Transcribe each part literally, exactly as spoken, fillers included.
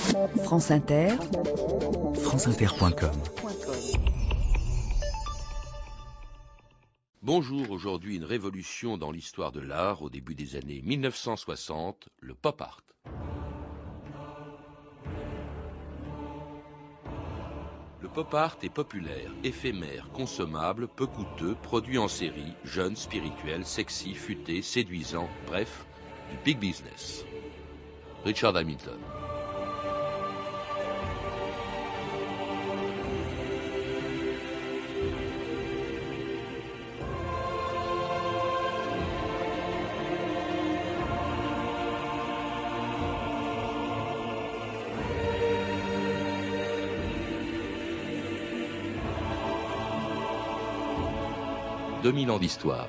France Inter, franceinter point com. Bonjour, aujourd'hui une révolution dans l'histoire de l'art au début des années mille neuf cent soixante, le pop art. Le pop art est populaire, éphémère, consommable, peu coûteux, produit en série, jeune, spirituel, sexy, futé, séduisant, bref, du big business. Richard Hamilton. deux mille ans d'histoire.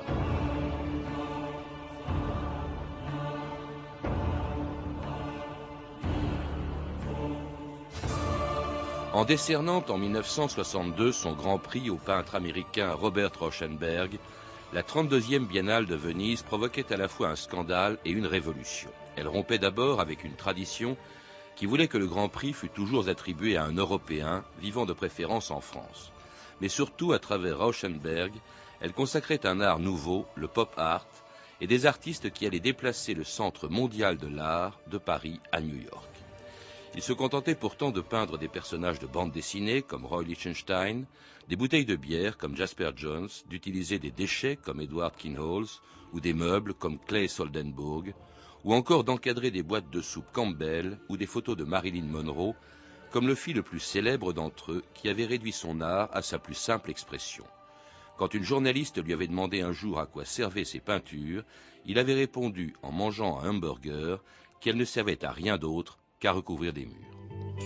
En décernant en mille neuf cent soixante-deux son grand prix au peintre américain Robert Rauschenberg, la trente-deuxième Biennale de Venise provoquait à la fois un scandale et une révolution. Elle rompait d'abord avec une tradition qui voulait que le grand prix fût toujours attribué à un Européen vivant de préférence en France. Mais surtout, à travers Rauschenberg, elle consacrait un art nouveau, le pop art, et des artistes qui allaient déplacer le centre mondial de l'art de Paris à New York. Il se contentait pourtant de peindre des personnages de bande dessinée comme Roy Lichtenstein, des bouteilles de bière comme Jasper Johns, d'utiliser des déchets comme Edward Kinhals, ou des meubles comme Clay Soldenburg, ou encore d'encadrer des boîtes de soupe Campbell ou des photos de Marilyn Monroe, comme le fit le plus célèbre d'entre eux qui avait réduit son art à sa plus simple expression. Quand une journaliste lui avait demandé un jour à quoi servaient ses peintures, il avait répondu en mangeant un hamburger qu'elles ne servaient à rien d'autre qu'à recouvrir des murs.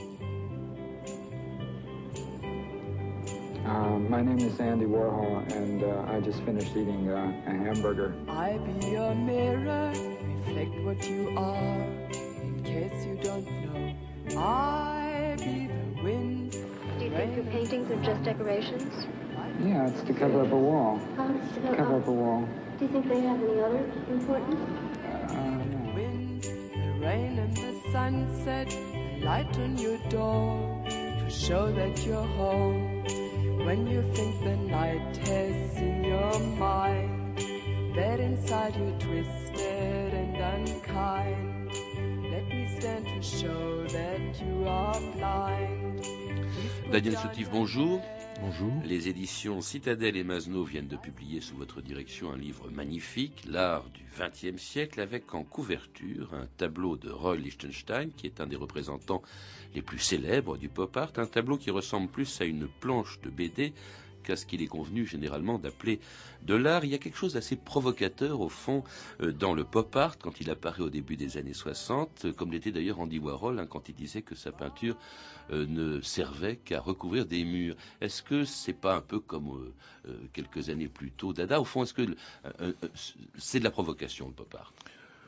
Uh, my name is Andy Warhol, and uh, I just finished eating uh, a hamburger. I be your mirror, reflect what you are. In case you don't know, I be the wind. Do you think your paintings are just decorations? Yeah, it's to cover up a wall. Oh, it's to Cover cover up a wall. Do you think they have any other importance? Uh, no. Wind, the rain and the sunset, the light on your door, to show that you're home. When you think the night has in your mind, that inside you're twisted and unkind. Let me stand to show that you are blind. Daniel Soutif, bonjour. Bonjour. Les éditions Citadel et Masno viennent de publier sous votre direction un livre magnifique, L'art du vingtième siècle, avec en couverture un tableau de Roy Lichtenstein, qui est un des représentants les plus célèbres du pop art, un tableau qui ressemble plus à une planche de B D qu'à ce qu'il est convenu généralement d'appeler de l'art. Il y a quelque chose d'assez provocateur au fond euh, dans le pop art quand il apparaît au début des années soixante, euh, comme l'était d'ailleurs Andy Warhol hein, quand il disait que sa peinture euh, ne servait qu'à recouvrir des murs. Est-ce que c'est pas un peu comme euh, euh, quelques années plus tôt Dada? Au fond, est-ce que euh, euh, c'est de la provocation le pop art?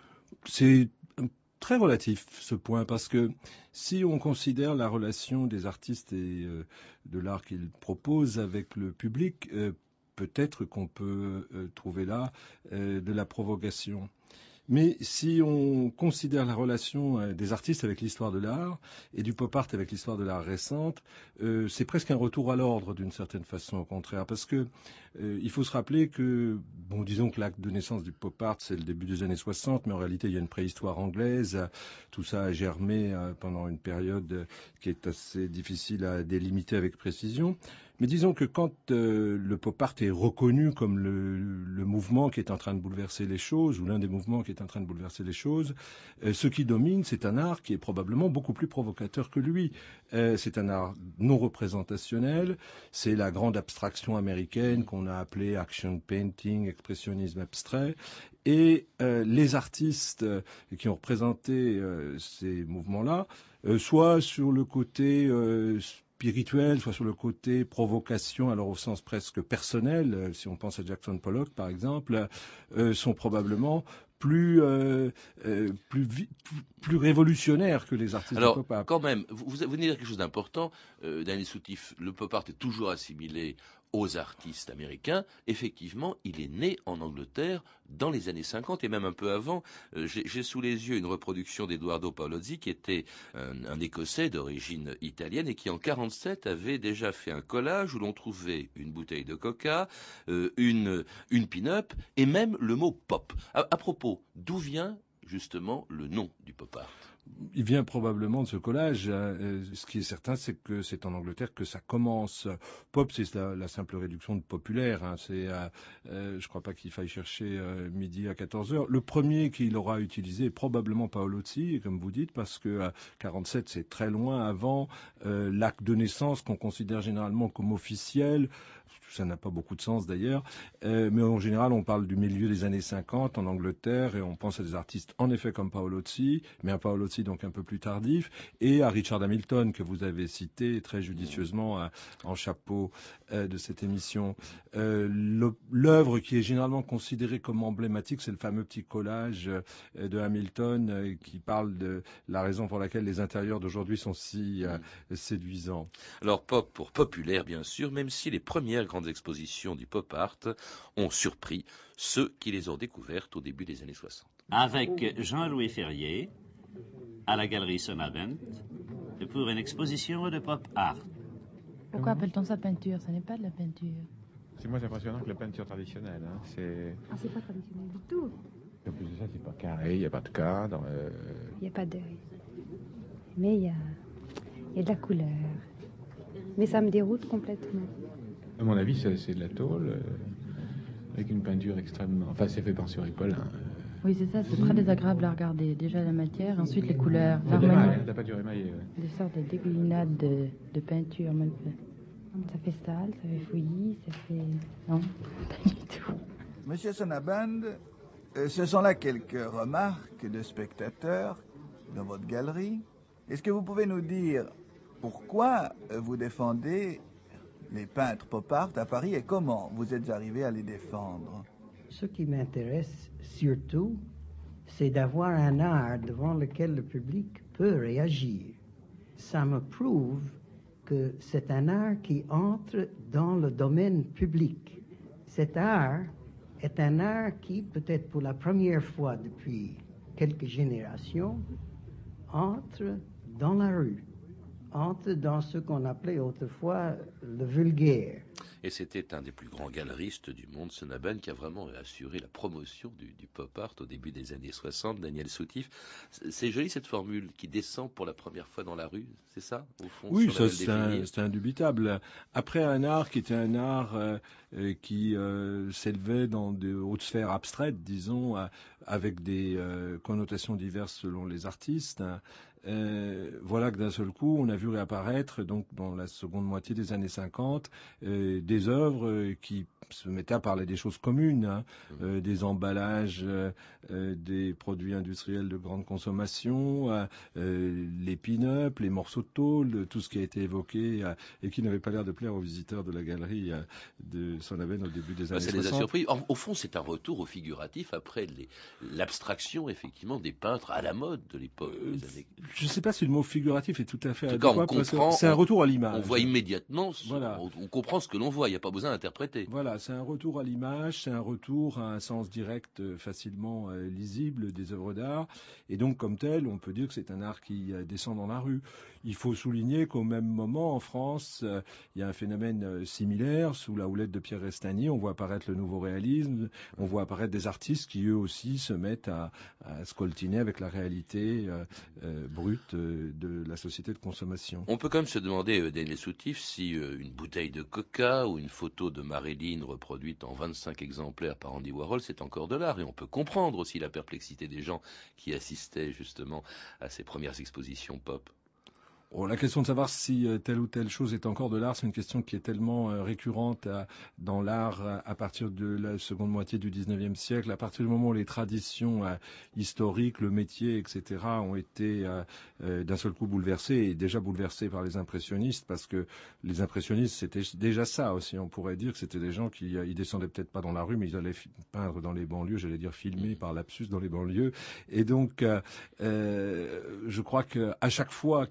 C'est très relatif ce point, parce que si on considère la relation des artistes et euh, de l'art qu'ils proposent avec le public, euh, peut-être qu'on peut euh, trouver là euh, de la provocation. Mais si on considère la relation euh, des artistes avec l'histoire de l'art et du pop art avec l'histoire de l'art récente, euh, c'est presque un retour à l'ordre d'une certaine façon, au contraire, parce que euh, il faut se rappeler que, bon, disons que l'acte de naissance du pop art, c'est le début des années soixante, mais en réalité, il y a une préhistoire anglaise. Tout ça a germé euh, pendant une période euh, qui est assez difficile à délimiter avec précision. Mais disons que quand euh, le pop art est reconnu comme le, le mouvement qui est en train de bouleverser les choses, ou l'un des mouvements qui est en train de bouleverser les choses, euh, ce qui domine, c'est un art qui est probablement beaucoup plus provocateur que lui. Euh, c'est un art non représentationnel, c'est la grande abstraction américaine qu'on a appelée action painting, expressionnisme abstrait, et euh, les artistes euh, qui ont représenté euh, ces mouvements-là, euh, soit sur le côté euh, spirituel, soit sur le côté provocation, alors au sens presque personnel, euh, si on pense à Jackson Pollock par exemple, euh, sont probablement plus euh, euh, plus, vi- plus plus révolutionnaires que les artistes Alors, de pop art. quand même, vous, vous venez dire quelque chose d'important, euh, Daniel Soutif, le pop art est toujours assimilé aux artistes américains, effectivement, il est né en Angleterre dans les années cinquante et même un peu avant. Euh, j'ai, j'ai sous les yeux une reproduction d'Edoardo Paolozzi qui était un, un Écossais d'origine italienne et qui en quarante-sept avait déjà fait un collage où l'on trouvait une bouteille de coca, euh, une, une pin-up et même le mot pop. À, à propos, d'où vient justement le nom du pop art? Il vient probablement de ce collage. Hein. Ce qui est certain, c'est que c'est en Angleterre que ça commence. Pop, c'est la, la simple réduction de populaire. Hein. C'est, euh, euh, je crois pas qu'il faille chercher euh, midi à quatorze heures. Le premier qu'il aura utilisé est probablement Paolozzi, comme vous dites, parce que euh, quarante-sept, c'est très loin avant euh, l'acte de naissance qu'on considère généralement comme officiel. Ça n'a pas beaucoup de sens d'ailleurs, euh, mais en général on parle du milieu des années cinquante en Angleterre et on pense à des artistes en effet comme Paolozzi, mais un Paolozzi donc un peu plus tardif, et à Richard Hamilton que vous avez cité très judicieusement euh, en chapeau euh, de cette émission. Euh, l'œuvre qui est généralement considérée comme emblématique, c'est le fameux petit collage euh, de Hamilton euh, qui parle de la raison pour laquelle les intérieurs d'aujourd'hui sont si euh, séduisants. Alors pop pour populaire bien sûr, même si les premières grandes expositions du pop art ont surpris ceux qui les ont découvertes au début des années soixante. Avec Jean-Louis Ferrier, à la galerie Sonnabend, pour une exposition de pop art. Pourquoi appelle-t-on ça peinture? Ce n'est pas de la peinture. C'est moins impressionnant que la peinture traditionnelle. Hein. C'est... Ah, c'est pas traditionnel du tout. En plus de ça, c'est pas carré, il n'y a pas de cadre. Euh... Il n'y a pas de... Mais il y a... il y a de la couleur. Mais ça me déroute complètement. À mon avis, c'est, c'est de la tôle, euh, avec une peinture extrêmement... Enfin, c'est fait par Suripaulin. Euh... Oui, c'est ça, c'est très désagréable à regarder. Déjà la matière, ensuite les couleurs, l'harmonie. Hein, la peinture émaillée. Ouais. Des sortes de dégoulinades de, de peinture, même. Ça fait sale, ça fait fouillis, ça fait... Non, pas du tout. Monsieur Sonnabend, euh, ce sont là quelques remarques de spectateurs dans votre galerie. Est-ce que vous pouvez nous dire pourquoi vous défendez les peintres pop art à Paris et comment vous êtes arrivé à les défendre? Ce qui m'intéresse surtout, c'est d'avoir un art devant lequel le public peut réagir. Ça me prouve que c'est un art qui entre dans le domaine public. Cet art est un art qui, peut-être pour la première fois depuis quelques générations, entre dans la rue, entre dans ce qu'on appelait autrefois le vulgaire. Et c'était un des plus grands galeristes du monde, Sonnabend, qui a vraiment assuré la promotion du, du pop art au début des années soixante, Daniel Soutif. C'est joli cette formule qui descend pour la première fois dans la rue, c'est ça, au fond? Oui, ça c'est, un, c'est indubitable. Après un art qui était un art euh, qui euh, s'élevait dans de hautes sphères abstraites, disons, euh, avec des euh, connotations diverses selon les artistes, hein. Euh, voilà que d'un seul coup, on a vu réapparaître, donc dans la seconde moitié des années cinquante, euh, des œuvres euh, qui se mettaient à parler des choses communes, hein, euh, des emballages, euh, euh, des produits industriels de grande consommation, euh, euh, les pin-up, les morceaux de tôle, tout ce qui a été évoqué euh, et qui n'avait pas l'air de plaire aux visiteurs de la galerie euh, de Sonnabend au début des bah, années ça soixante. Ça les a surpris. En, au fond, c'est un retour au figuratif après les, l'abstraction, effectivement, des peintres à la mode de l'époque. Euh, des années... Je ne sais pas si le mot figuratif est tout à fait adéquat. On comprend, c'est un retour à l'image. On voit immédiatement, voilà. on, on comprend ce que l'on voit, il n'y a pas besoin d'interpréter. Voilà, c'est un retour à l'image, c'est un retour à un sens direct euh, facilement euh, lisible des œuvres d'art. Et donc, comme tel, on peut dire que c'est un art qui euh, descend dans la rue. Il faut souligner qu'au même moment, en France, euh, il y a un phénomène euh, similaire. Sous la houlette de Pierre Restagny, on voit apparaître le nouveau réalisme, on voit apparaître des artistes qui, eux aussi, se mettent à, à scoltiner avec la réalité euh, euh, brute euh, de la société de consommation. On peut quand même se demander, euh, Daniel Soutif, si euh, une bouteille de coca ou une photo de Marilyn reproduite en vingt-cinq exemplaires par Andy Warhol, c'est encore de l'art. Et on peut comprendre aussi la perplexité des gens qui assistaient justement à ces premières expositions pop. Oh, la question de savoir si euh, telle ou telle chose est encore de l'art, c'est une question qui est tellement euh, récurrente à, dans l'art à, à partir de la seconde moitié du dix-neuvième siècle, à partir du moment où les traditions euh, historiques, le métier, et cetera ont été euh, euh, d'un seul coup bouleversées, et déjà bouleversées par les impressionnistes, parce que les impressionnistes, c'était déjà ça aussi. On pourrait dire que c'était des gens qui, euh, ils descendaient peut-être pas dans la rue, mais ils allaient fi- peindre dans les banlieues, j'allais dire filmer par lapsus dans les banlieues. Et donc, euh, euh, je crois que à chaque fois que ces produits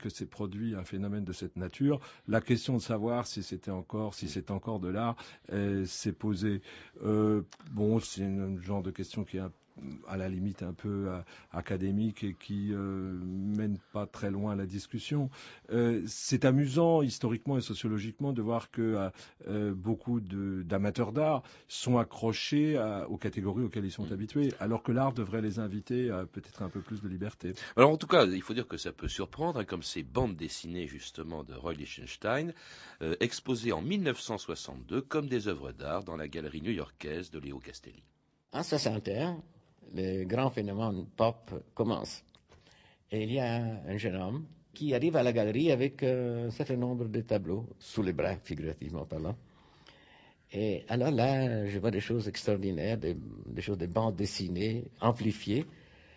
produit un phénomène de cette nature, la question de savoir si c'était encore, si c'est encore de l'art, euh, s'est posée. Euh, bon, c'est un genre de question qui est un à la limite un peu euh, académique et qui euh, mène pas très loin la discussion. Euh, c'est amusant historiquement et sociologiquement de voir que euh, beaucoup de, d'amateurs d'art sont accrochés à, aux catégories auxquelles ils sont mmh. habitués, alors que l'art devrait les inviter à peut-être un peu plus de liberté. Alors en tout cas, il faut dire que ça peut surprendre, hein, comme ces bandes dessinées justement de Roy Lichtenstein, euh, exposées en mille neuf cent soixante-deux comme des œuvres d'art dans la galerie new-yorkaise de Leo Castelli. En soixante et un, le grand phénomène pop commence. Et il y a un jeune homme qui arrive à la galerie avec un certain nombre de tableaux, sous les bras, figurativement parlant. Et alors là, je vois des choses extraordinaires, des, des choses de bandes dessinées, amplifiées.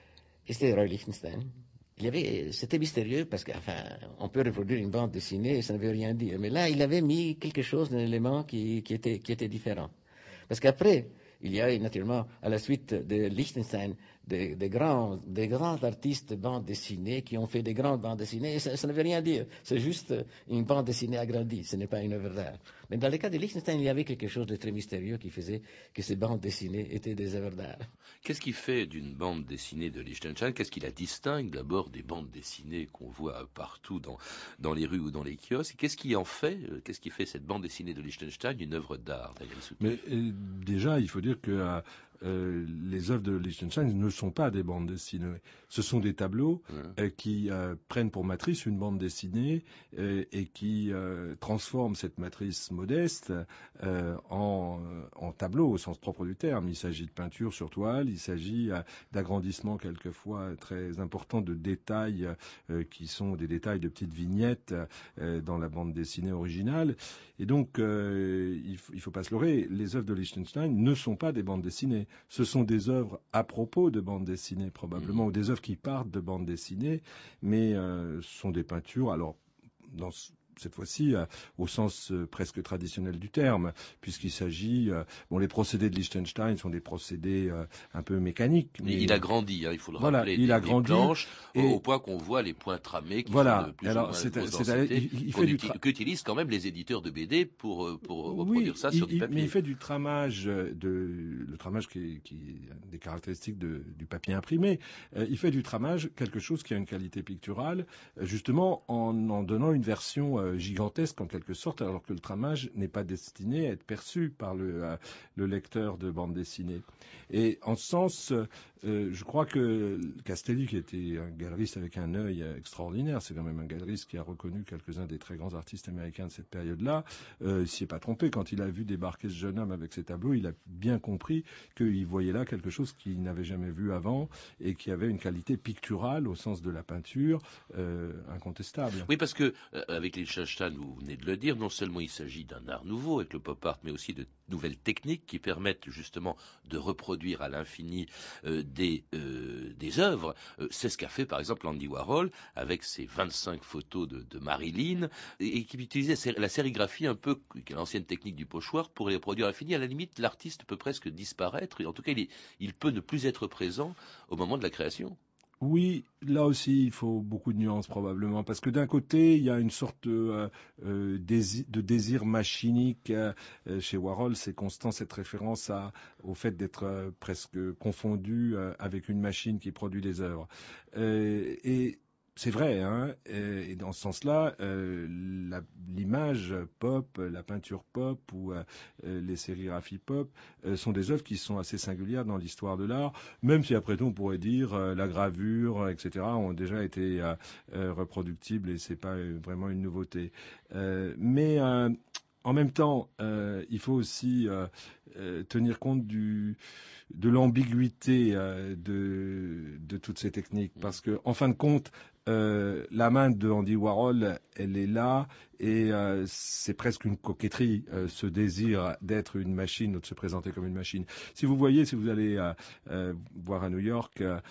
Et c'était Roy Lichtenstein. Il y avait, c'était mystérieux parce qu'enfin, on peut reproduire une bande dessinée et ça ne veut rien dire. Mais là, il avait mis quelque chose, un élément qui, qui, était, qui était différent. Parce qu'après, il y a naturellement, à la suite de Lichtenstein, des, des, grands, des grands artistes de bande dessinée qui ont fait des grandes bandes dessinées, et ça, ça ne veut rien dire. C'est juste une bande dessinée agrandie, ce n'est pas une œuvre d'art. Mais dans le cas de Lichtenstein, il y avait quelque chose de très mystérieux qui faisait que ces bandes dessinées étaient des œuvres d'art. Qu'est-ce qui fait d'une bande dessinée de Lichtenstein, qu'est-ce qui la distingue d'abord des bandes dessinées qu'on voit partout dans, dans les rues ou dans les kiosques? Qu'est-ce qui en fait, qu'est-ce qui fait cette bande dessinée de Lichtenstein une œuvre d'art? Mais euh, déjà, il faut dire que euh, euh, les œuvres de Lichtenstein ne sont pas des bandes dessinées. Ce sont des tableaux mmh. euh, qui euh, prennent pour matrice une bande dessinée euh, et qui euh, transforment cette matrice modeste euh, en, en tableau au sens propre du terme. Il s'agit de peinture sur toile, il s'agit euh, d'agrandissement quelquefois très important de détails euh, qui sont des détails de petites vignettes euh, dans la bande dessinée originale. Et donc, euh, il ne faut pas se leurrer, les œuvres de Lichtenstein ne sont pas des bandes dessinées. Ce sont des œuvres à propos de bandes dessinées, probablement, mmh. ou des œuvres qui partent de bandes dessinées, mais euh, sont des peintures, alors, dans cette fois-ci euh, au sens euh, presque traditionnel du terme, puisqu'il s'agit... Euh, bon, les procédés de Lichtenstein sont des procédés euh, un peu mécaniques. Mais il a grandi, hein, il faut le voilà, rappeler, il des, a des grandi, planches, et... au point qu'on voit les points tramés qui voilà. sont de plus Alors, ou moins c'est, grosse c'est, densité, il, il fait du tra... qu'utilisent quand même les éditeurs de B D pour, pour reproduire oui, ça il, sur du il, papier. Mais il fait du tramage, de, le tramage qui est, qui est des caractéristiques de, du papier imprimé. Euh, il fait du tramage quelque chose qui a une qualité picturale, euh, justement en en donnant une version euh, gigantesque en quelque sorte, alors que le tramage n'est pas destiné à être perçu par le, euh, le lecteur de bande dessinée. Et en ce sens, euh, je crois que Castelli, qui était un galeriste avec un œil extraordinaire, c'est quand même un galeriste qui a reconnu quelques-uns des très grands artistes américains de cette période-là, euh, il s'y est pas trompé. Quand il a vu débarquer ce jeune homme avec ses tableaux, il a bien compris qu'il voyait là quelque chose qu'il n'avait jamais vu avant et qui avait une qualité picturale au sens de la peinture euh, incontestable. Oui, parce que euh, avec Lichtenstein, vous venez de le dire, non seulement il s'agit d'un art nouveau avec le pop art, mais aussi de nouvelles techniques qui permettent justement de reproduire à l'infini euh, des, euh, des œuvres. Euh, c'est ce qu'a fait par exemple Andy Warhol avec ses vingt-cinq photos de, de Marilyn et, et qui utilisait la sérigraphie un peu, qui est l'ancienne technique du pochoir, pour les reproduire à l'infini. À la limite, l'artiste peut presque disparaître, et en tout cas, il, est, il peut ne plus être présent au moment de la création. Oui, là aussi, il faut beaucoup de nuances probablement, parce que d'un côté, il y a une sorte euh, euh, désir, de désir machinique euh, chez Warhol. C'est constant cette référence à, au fait d'être euh, presque confondu euh, avec une machine qui produit des œuvres. Euh, et c'est vrai, hein, et dans ce sens-là, euh, la, l'image pop, la peinture pop ou euh, les sérigraphies pop euh, sont des œuvres qui sont assez singulières dans l'histoire de l'art, même si après tout on pourrait dire euh, la gravure, et cetera ont déjà été euh, euh, reproductibles et c'est pas vraiment une nouveauté. Euh, mais euh, en même temps, euh, il faut aussi euh, euh, tenir compte du, de l'ambiguïté euh, de, de toutes ces techniques, parce que en fin de compte, Euh, la main de Andy Warhol, elle est là et euh, c'est presque une coquetterie, euh, ce désir d'être une machine ou de se présenter comme une machine. Si vous voyez, si vous allez euh, euh, voir à New York, euh,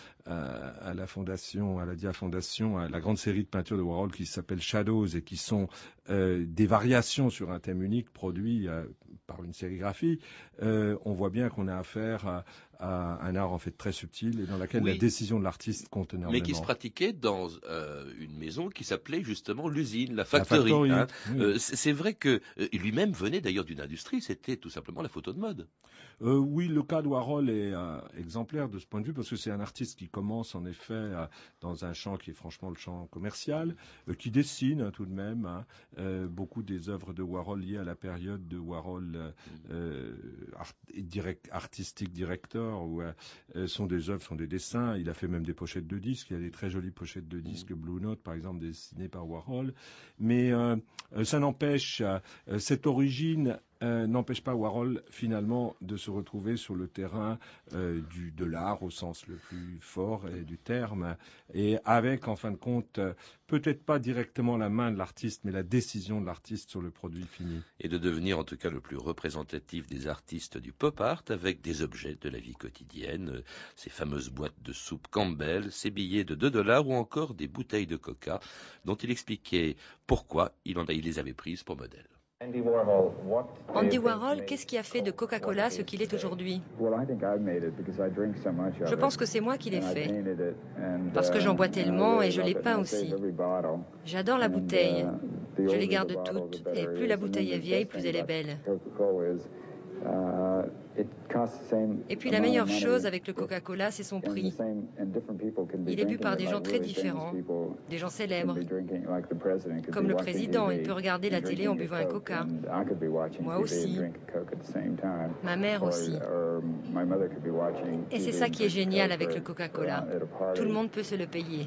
à la fondation, à la Dia Fondation, à la grande série de peintures de Warhol qui s'appelle Shadows et qui sont euh, des variations sur un thème unique produit euh, par une sérigraphie, euh, on voit bien qu'on a affaire à, à un art en fait très subtil et dans laquelle oui. la décision de l'artiste compte énormément. Mais qui se pratiquait dans euh, une maison qui s'appelait justement l'usine, la factory. La factory hein. oui. euh, c'est vrai que euh, lui-même venait d'ailleurs d'une industrie, c'était tout simplement la photo de mode. Euh, oui, le cas de Warhol est euh, exemplaire de ce point de vue parce que c'est un artiste qui commence en effet euh, dans un champ qui est franchement le champ commercial, euh, qui dessine hein, tout de même hein, euh, beaucoup des œuvres de Warhol liées à la période de Warhol euh, euh, art, direct, artistique directeur où euh, sont des œuvres, sont des dessins. Il a fait même des pochettes de disques. Il y a des très jolies pochettes de disques Blue Note par exemple dessinées par Warhol. Mais euh, ça n'empêche euh, cette origine Euh, n'empêche pas Warhol finalement de se retrouver sur le terrain euh, du, de l'art au sens le plus fort et du terme et avec en fin de compte euh, peut-être pas directement la main de l'artiste mais la décision de l'artiste sur le produit fini. Et de devenir en tout cas le plus représentatif des artistes du pop art avec des objets de la vie quotidienne, euh, ces fameuses boîtes de soupe Campbell, ces billets de deux dollars ou encore des bouteilles de coca dont il expliquait pourquoi il, en a, il les avait prises pour modèle. Andy Warhol, qu'est-ce qui a fait de Coca-Cola ce qu'il est aujourd'hui? Je pense que c'est moi qui l'ai fait, parce que j'en bois tellement et je les peins aussi. J'adore la bouteille, je les garde toutes, et plus la bouteille est vieille, plus elle est belle. Et puis la meilleure chose avec le Coca-Cola, c'est son prix. Il est bu par des gens très différents, des gens célèbres. Comme le président, il peut regarder la télé en buvant un Coca. Moi aussi. Ma mère aussi. Et c'est ça qui est génial avec le Coca-Cola. Tout le monde peut se le payer.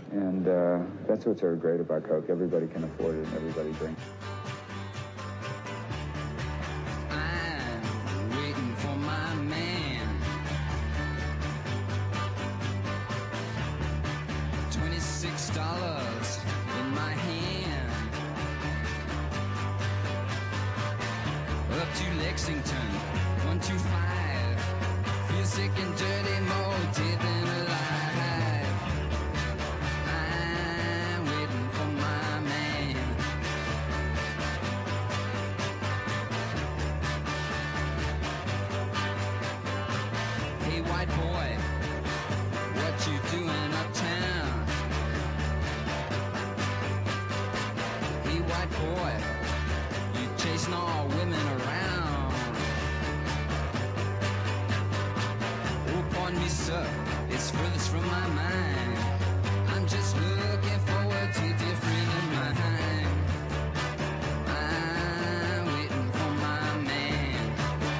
dollars in my hand up to Lexington, one two five. Feel sick and dirty, more dead than alive. I'm waiting for my man. Hey white boy, what you doing uptown? White boy, you chasing all women around. Oh, pardon me, sir, it's furthest from my mind. I'm just looking forward to different in my mind. I'm waiting for my man.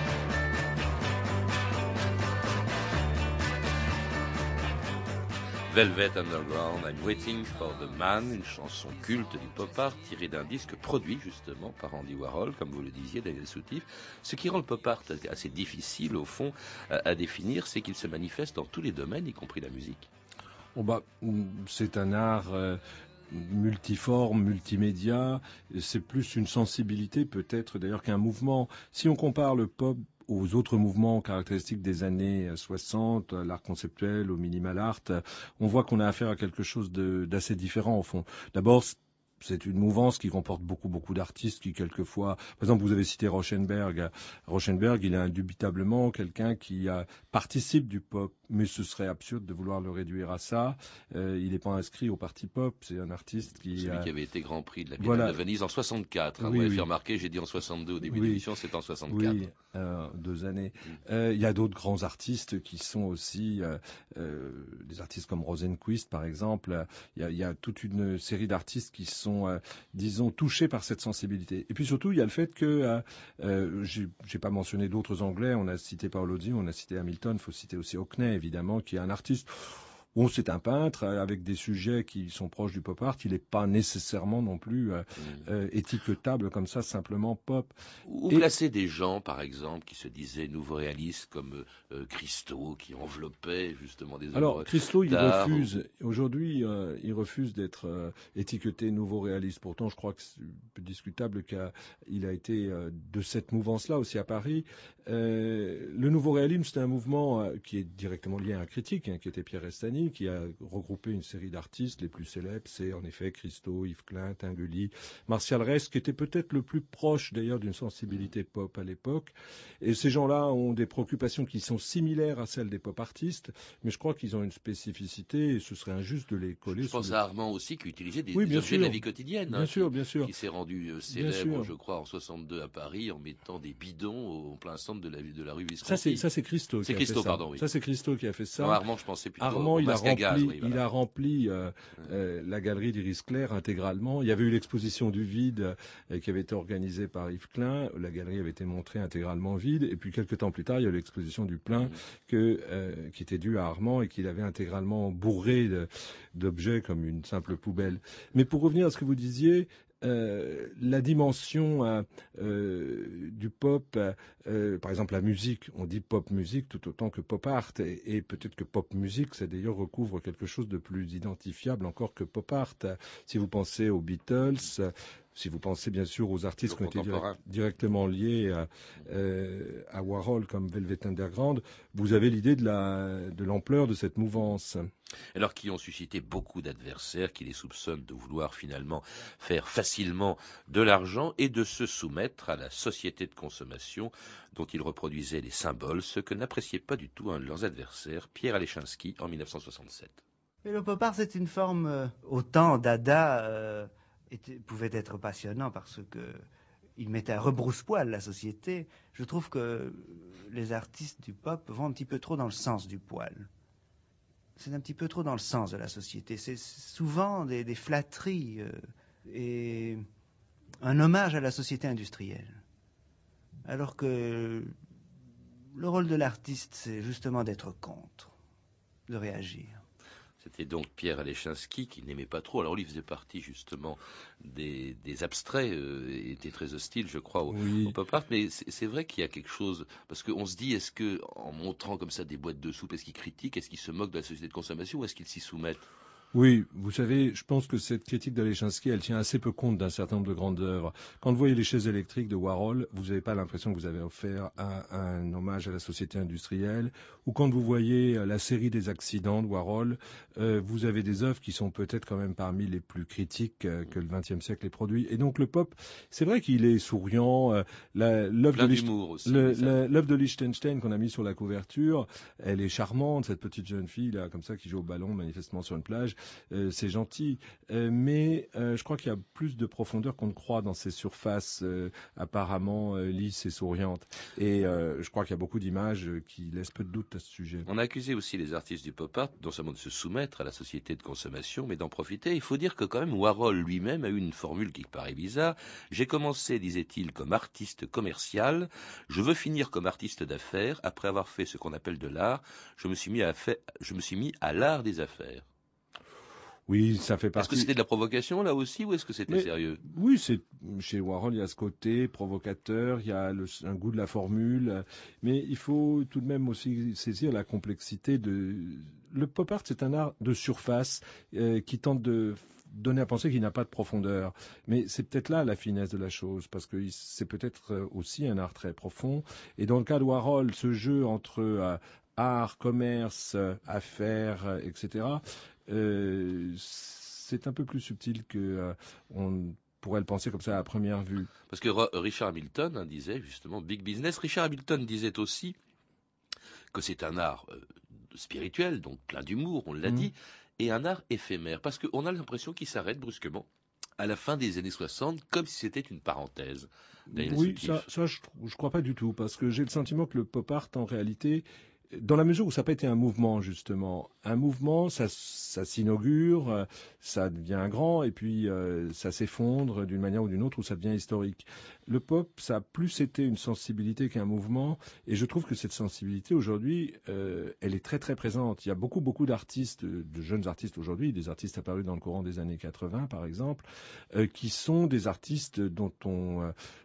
Velvet Underground, I'm Waiting for the Man, une chanson culte du pop art tirée d'un disque produit justement par Andy Warhol, comme vous le disiez, Daniel Soutif. Ce qui rend le pop art assez difficile au fond à, à définir, c'est qu'il se manifeste dans tous les domaines, y compris la musique. Oh bah, c'est un art euh, multiforme, multimédia, c'est plus une sensibilité peut-être d'ailleurs qu'un mouvement. Si on compare le pop aux autres mouvements caractéristiques des années soixante, l'art conceptuel, au minimal art, on voit qu'on a affaire à quelque chose de, d'assez différent au fond. D'abord, c'est une mouvance qui comporte beaucoup, beaucoup d'artistes qui, quelquefois... Par exemple, vous avez cité Rauschenberg. Rauschenberg, il est indubitablement quelqu'un qui euh, participe du pop, mais ce serait absurde de vouloir le réduire à ça. Euh, il n'est pas inscrit au parti pop, c'est un artiste qui... Celui euh, qui avait été Grand Prix de la Biennale voilà. de Venise en soixante-quatre. Hein, oui, vous m'avez oui. fait remarquer, j'ai dit en soixante-deux au début oui. de l'émission, c'est en soixante-quatre. Oui, euh, deux années. Il euh, y a d'autres grands artistes qui sont aussi... Euh, euh, des artistes comme Rosenquist, par exemple. Il y, y a toute une série d'artistes qui sont... Euh, disons, touchés par cette sensibilité. Et puis surtout, il y a le fait que, euh, euh, j'ai, j'ai pas mentionné d'autres Anglais, on a cité Paolozzi, on a cité Hamilton, il faut citer aussi Hockney, évidemment, qui est un artiste... Bon, c'est un peintre avec des sujets qui sont proches du pop art. Il n'est pas nécessairement non plus euh, mmh. euh, étiquetable comme ça, simplement pop. Ou Et... placer des gens, par exemple, qui se disaient nouveaux réalistes comme euh, Christo, qui enveloppait justement des œuvres. Alors, Christo, il refuse. Ou... Aujourd'hui, euh, il refuse d'être euh, étiqueté nouveau réaliste. Pourtant, je crois que c'est discutable qu'il a été euh, de cette mouvance-là aussi à Paris. Euh, le nouveau réalisme, c'est un mouvement euh, qui est directement lié à un critique, hein, qui était Pierre Restany, Philharmonie, qui a regroupé une série d'artistes. Les plus célèbres, c'est en effet Christo, Yves Klein, Tinguely, Martial Rest, qui était peut-être le plus proche d'ailleurs d'une sensibilité pop à l'époque. Et ces gens-là ont des préoccupations qui sont similaires à celles des pop artistes, mais je crois qu'ils ont une spécificité et ce serait injuste de les coller. Je pense le... à Armand aussi, qui utilisait des, oui, des objets sûr. de la vie quotidienne. Bien hein, sûr, qui, bien sûr. Qui s'est rendu euh, célèbre, je crois, en soixante-deux à Paris, en mettant des bidons au plein centre de la, de la rue Visconti. Ça, c'est, ça, c'est Christo. C'est qui Christo, a fait pardon, ça. oui. Ça, c'est Christo qui a fait ça. Non, Armand, je pensais plutôt Armand, au il a masque à rempli, gaz. Oui, voilà. il a rempli euh, euh, la galerie d'Iris Clair intégralement. Il y avait eu l'exposition du vide euh, qui avait été organisée par Yves Klein. La galerie avait été montrée intégralement vide. Et puis, quelques temps plus tard, il y a eu l'exposition du plein mmh. que, euh, qui était due à Armand et qu'il avait intégralement bourré de, d'objets comme une simple poubelle. Mais pour revenir à ce que vous disiez, Euh, la dimension euh, euh, du pop, euh, par exemple la musique, on dit pop musique tout autant que pop art, et, et peut-être que pop musique, ça d'ailleurs recouvre quelque chose de plus identifiable encore que pop art. Si vous pensez aux Beatles, si vous pensez bien sûr aux artistes qui ont été direct, directement liés à, euh, à Warhol comme Velvet Underground, vous avez l'idée de, la, de l'ampleur de cette mouvance. Alors qui ont suscité beaucoup d'adversaires qui les soupçonnent de vouloir finalement faire facilement de l'argent et de se soumettre à la société de consommation dont ils reproduisaient les symboles, ce que n'appréciait pas du tout un de leurs adversaires, Pierre Alechinsky, en dix-neuf cent soixante-sept. Mais le pop art, c'est une forme, euh, autant Dada euh, était, pouvait être passionnant parce que il mettait à rebrousse-poil la société. Je trouve que les artistes du pop vont un petit peu trop dans le sens du poil. C'est un petit peu trop dans le sens de la société. C'est souvent des, des flatteries euh, et un hommage à la société industrielle. Alors que le rôle de l'artiste, c'est justement d'être contre, de réagir. C'était donc Pierre Alechinsky qui n'aimait pas trop. Alors lui faisait partie justement des, des abstraits, euh, était très hostile, je crois, au, oui. au pop art. Mais c'est, c'est vrai qu'il y a quelque chose, parce qu'on se dit, est-ce que en montrant comme ça des boîtes de soupe, est-ce qu'ils critiquent, est-ce qu'ils se moquent de la société de consommation, ou est-ce qu'ils s'y soumettent? Oui, vous savez, je pense que cette critique d'Alechinsky, elle tient assez peu compte d'un certain nombre de grandes œuvres. Quand vous voyez les chaises électriques de Warhol, vous n'avez pas l'impression que vous avez offert un, un hommage à la société industrielle. Ou quand vous voyez la série des accidents de Warhol, euh, vous avez des œuvres qui sont peut-être quand même parmi les plus critiques euh, que le vingtième siècle ait produit. Et donc le pop, c'est vrai qu'il est souriant. Euh, la, l'œuvre, de Licht... aussi, le, la, l'œuvre de Liechtenstein qu'on a mis sur la couverture, elle est charmante, cette petite jeune fille là, comme ça, qui joue au ballon manifestement sur une plage. Euh, c'est gentil, euh, mais euh, je crois qu'il y a plus de profondeur qu'on ne croit dans ces surfaces euh, apparemment euh, lisses et souriantes. Et euh, je crois qu'il y a beaucoup d'images qui laissent peu de doute à ce sujet. On a accusé aussi les artistes du pop art, non seulement de se soumettre à la société de consommation, mais d'en profiter. Il faut dire que quand même Warhol lui-même a eu une formule qui paraît bizarre. J'ai commencé, disait-il, comme artiste commercial. Je veux finir comme artiste d'affaires. Après avoir fait ce qu'on appelle de l'art, je me suis mis à, fait... je me suis mis à l'art des affaires. Oui, ça fait partie. Est-ce que c'était de la provocation là aussi ou est-ce que c'était Mais, sérieux? Oui, c'est chez Warhol, il y a ce côté provocateur, il y a le, un goût de la formule, mais il faut tout de même aussi saisir la complexité de. Le pop art, c'est un art de surface euh, qui tente de donner à penser qu'il n'a pas de profondeur. Mais c'est peut-être là la finesse de la chose, parce que c'est peut-être aussi un art très profond. Et dans le cas de Warhol, ce jeu entre euh, art, commerce, affaires, et cetera, Euh, c'est un peu plus subtil que euh, on pourrait le penser comme ça à première vue. Parce que Richard Hamilton hein, disait justement big business. Richard Hamilton disait aussi que c'est un art euh, spirituel, donc plein d'humour, on l'a mmh. dit, et un art éphémère, parce qu'on a l'impression qu'il s'arrête brusquement à la fin des années soixante, comme si c'était une parenthèse. Oui, ça, ça je ne crois pas du tout, parce que j'ai le sentiment que le pop art, en réalité, dans la mesure où ça n'a pas été un mouvement, justement. Un mouvement, ça, ça s'inaugure, ça devient grand, et puis euh, ça s'effondre d'une manière ou d'une autre, ou ça devient historique. Le pop, ça a plus été une sensibilité qu'un mouvement, et je trouve que cette sensibilité, aujourd'hui, euh, elle est très très présente. Il y a beaucoup beaucoup d'artistes, de jeunes artistes aujourd'hui, des artistes apparus dans le courant des années quatre-vingts, par exemple, euh, qui sont des artistes dont on... Euh,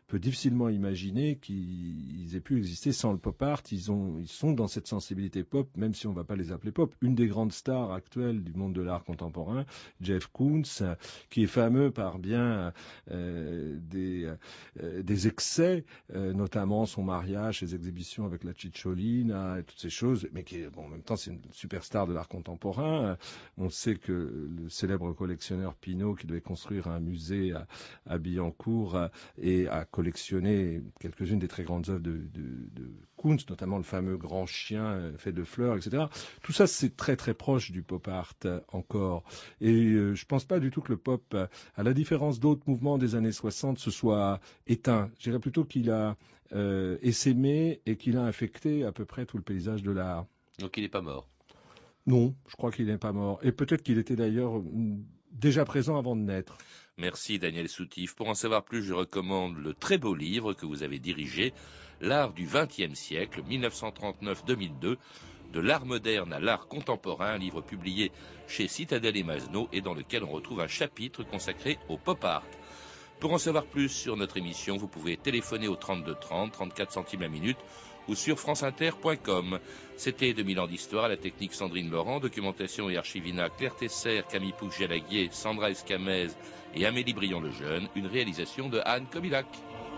peut difficilement imaginer qu'ils aient pu exister sans le pop art. Ils, ont, ils sont dans cette sensibilité pop, même si on ne va pas les appeler pop. Une des grandes stars actuelles du monde de l'art contemporain, Jeff Koons, qui est fameux par bien euh, des, euh, des excès, euh, notamment son mariage, ses exhibitions avec la Cicciolina et toutes ces choses, mais qui est, bon, en même temps, c'est une superstar de l'art contemporain. On sait que le célèbre collectionneur Pinault, qui devait construire un musée à, à Billancourt, a, et a collectionné quelques-unes des très grandes œuvres de, de, de Koons, notamment le fameux grand chien fait de fleurs, et cetera. Tout ça, c'est très très proche du pop art euh, encore. Et euh, je pense pas du tout que le pop, euh, à la différence d'autres mouvements des années soixante, se soit éteint. Je dirais plutôt qu'il a euh, essaimé et qu'il a infecté à peu près tout le paysage de l'art. Donc il n'est pas mort? Non, je crois qu'il n'est pas mort. Et peut-être qu'il était d'ailleurs déjà présent avant de naître. Merci Daniel Soutif. Pour en savoir plus, je recommande le très beau livre que vous avez dirigé, L'art du vingtième siècle, mille neuf cent trente-neuf à deux mille deux, de l'art moderne à l'art contemporain, un livre publié chez Citadel et Masno et dans lequel on retrouve un chapitre consacré au pop art. Pour en savoir plus sur notre émission, vous pouvez téléphoner au trente-deux trente, trente-quatre centimes la minute ou sur franceinter point com. C'était deux mille ans d'histoire, à la technique Sandrine Laurent, documentation et archivina Claire Tesser, Camille Pouch-Jalaguier, Sandra Escamez et Amélie Brion-Lejeune, une réalisation de Anne Kobilac.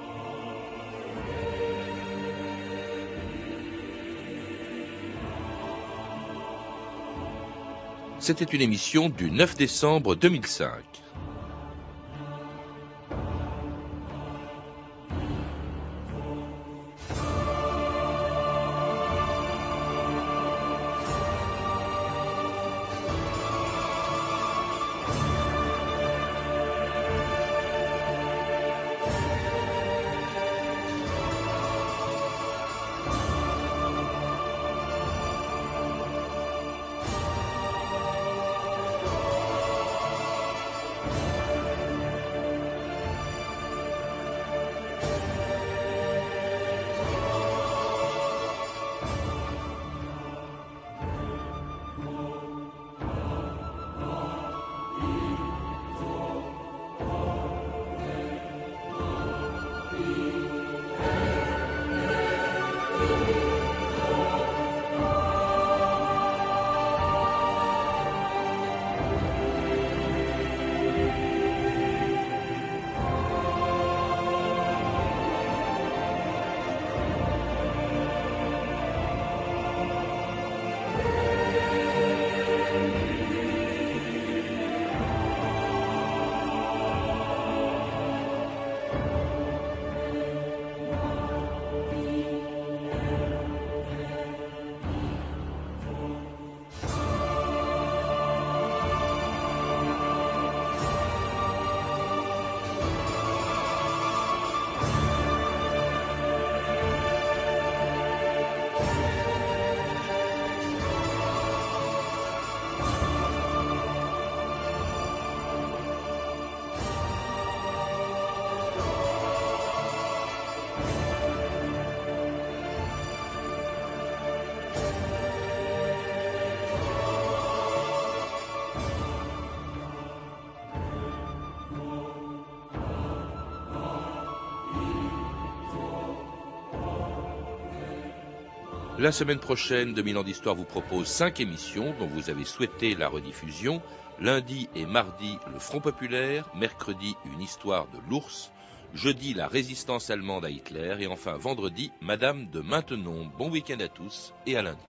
C'était une émission du neuf décembre deux mille cinq. La semaine prochaine, deux mille ans d'histoire vous propose cinq émissions dont vous avez souhaité la rediffusion. Lundi et mardi, le Front populaire. Mercredi, une histoire de l'ours. Jeudi, la résistance allemande à Hitler. Et enfin, vendredi, Madame de Maintenon. Bon week-end à tous et à lundi.